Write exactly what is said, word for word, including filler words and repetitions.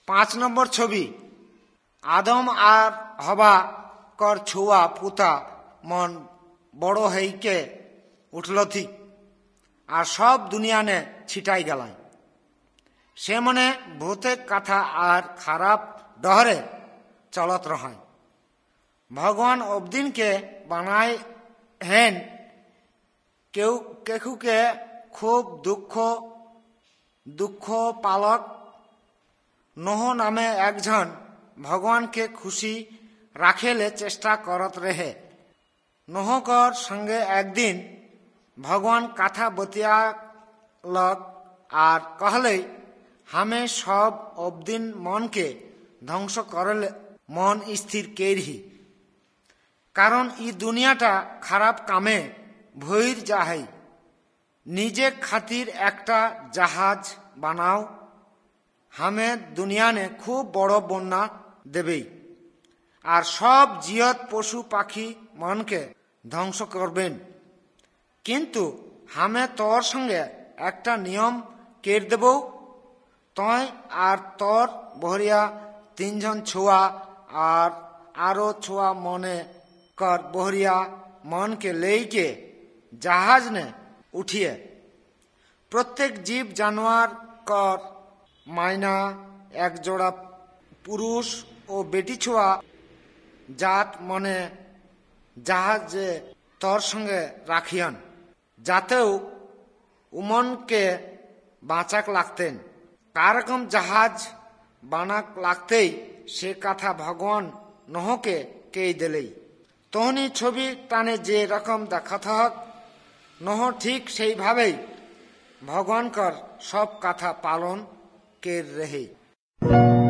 পাঁচ নম্বর ছবি, আদম আর হবা কর ছুয়া পুতা মন বড় হইকে উঠল ঠিক, আর সব দুনিয়ানে ছিটাই গেলায়। সে মনে ভূতে কথা আর খারাপ ডহরে চলত রহায়। ভগবান অবদিনকে বানায় হেন কেউ কেকুকে খুব দুঃখ দুঃখ পালক নোহ নামে একজন ভগবানকে খুশি রাখেলে চেষ্টা করত রেহে। নোহকর সঙ্গে একদিন ভগবান কথা বতিয়ালক আর কহলেই হামে সব অবদিন মনকে ধ্বংস করলে মন স্থির কেরহি, কারণ ই দুনিয়াটা খারাপ কামে ভৈর যাহাই। নিজে খাতির একটা জাহাজ বানাও, হামে দুনিয়ানে খুব বড় বন্যা দেবেই, আর সব জিয়ত পশু পাখি মনকে ধ্বংস করবেন। কিন্তু হামে তোর সঙ্গে একটা নিয়ম কের দেব, তয় আর তোর বহরিয়া তিনজন ছোয়া আর আরো ছোয়া মনে কর বহরিয়া মনকে লেইকে জাহাজ নে উঠিয়ে প্রত্যেক জীব জানোয়ার কর মাইনা এক জোড়া পুরুষ ও বেটি ছোয়া জাত মনে জাহাজে তোর সঙ্গে রাখিয়ান, যাতেও উমনকে বাঁচাক লাগতেন। কারকম জাহাজ বানাক লাগতেই সে কথা ভগবান নহকে কেই দিলেই। তোহনি ছবি টানে যে রকম দেখাত হক, নহ ঠিক সেইভাবেই ভগবানকর সব কথা পালন কের রেহে।